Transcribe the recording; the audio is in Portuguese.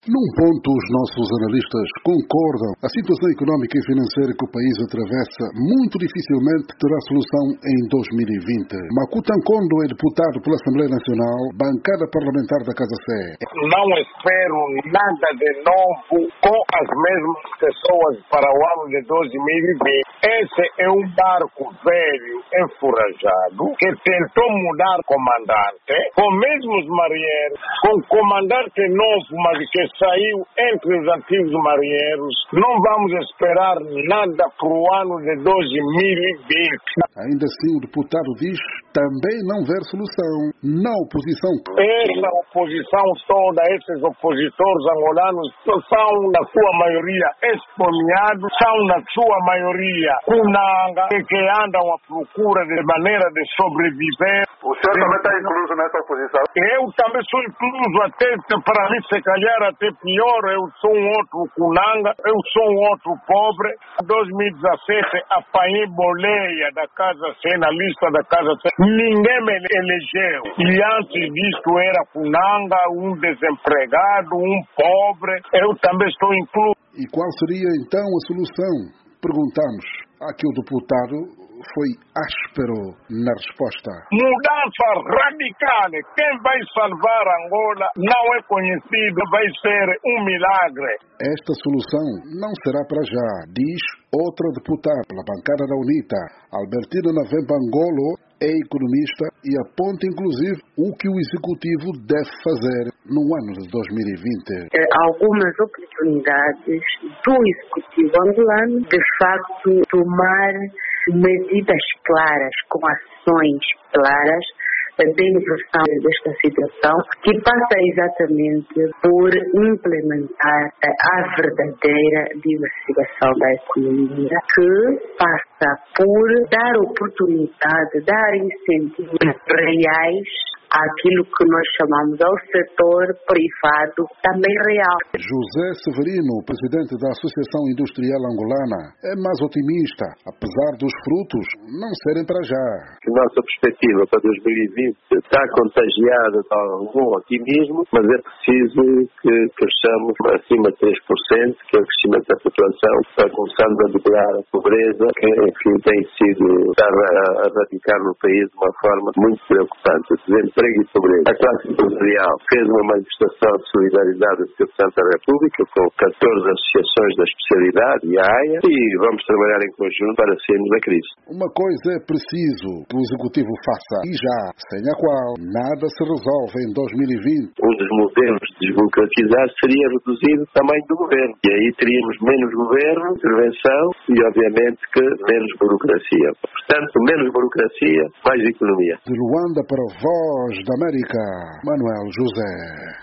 Num ponto, os nossos analistas concordam. A situação económica e financeira que o país atravessa muito dificilmente terá solução em 2020. Makuta Nkondo é deputado pela Assembleia Nacional, bancada parlamentar da Casa Sé. Não espero nada de novo com as mesmas pessoas para o ano de 2020. Esse é um barco velho, enferrujado, que tentou mudar comandante, com mesmos marinheiros, com comandante novo, mas que saiu entre os antigos marinheiros. Não vamos esperar nada para o ano de 2020. Ainda assim, o deputado diz também não ver solução na oposição. Essa oposição toda, esses opositores angolanos, são na sua maioria expoliados, são na sua maioria cunanga, que andam à procura de maneira de sobreviver. O senhor também está incluso nessa oposição? Eu também sou incluso, até para mim, se calhar até pior. Eu sou um outro cunanga, eu sou um outro pobre. Em 2017 apanhei boleia da Casa Sé, na lista da Casa Sé. Ninguém me elegeu. E antes disto era cunanga, um desempregado, um pobre. Eu também estou incluso. E qual seria então a solução? Perguntamos. Aqui o deputado foi áspero na resposta. Mudança radical. Quem vai salvar Angola não é conhecido, vai ser um milagre. Esta solução não será para já, diz outra deputada pela bancada da UNITA. Albertina Navemba Ngolo é economista e aponta inclusive o que o executivo deve fazer no ano de 2020. Algumas oportunidades do executivo angolano de facto tomar medidas claras, com ações claras de inversão desta situação, que passa exatamente por implementar a verdadeira diversificação da economia, que passa por dar oportunidade, dar incentivos reais àquilo que nós chamamos ao setor privado também real. José Severino, presidente da Associação Industrial Angolana, é mais otimista, apesar dos frutos não serem para já. A nossa perspectiva para 2020 está contagiada de algum otimismo, mas é preciso que cresçamos acima de 3%, que é o crescimento da população, está começando a dobrar a pobreza, que enfim tem sido a radicar no país de uma forma muito preocupante. Desemprego e pobreza. A classe empresarial fez uma manifestação de solidariedade do Sr. Presidente da República com 14 associações da especialidade e a AIA, e vamos trabalhar em conjunto para sairmos da crise. Uma coisa é preciso que o Executivo faça, e já, sem a qual nada se resolve em 2020. Um dos modelos de desburocratizar seria reduzir o tamanho do governo. E aí teríamos menos governo, intervenção e, obviamente, que menos burocracia. Portanto, menos burocracia, mais economia. De Luanda para a Voz da América, Manuel José.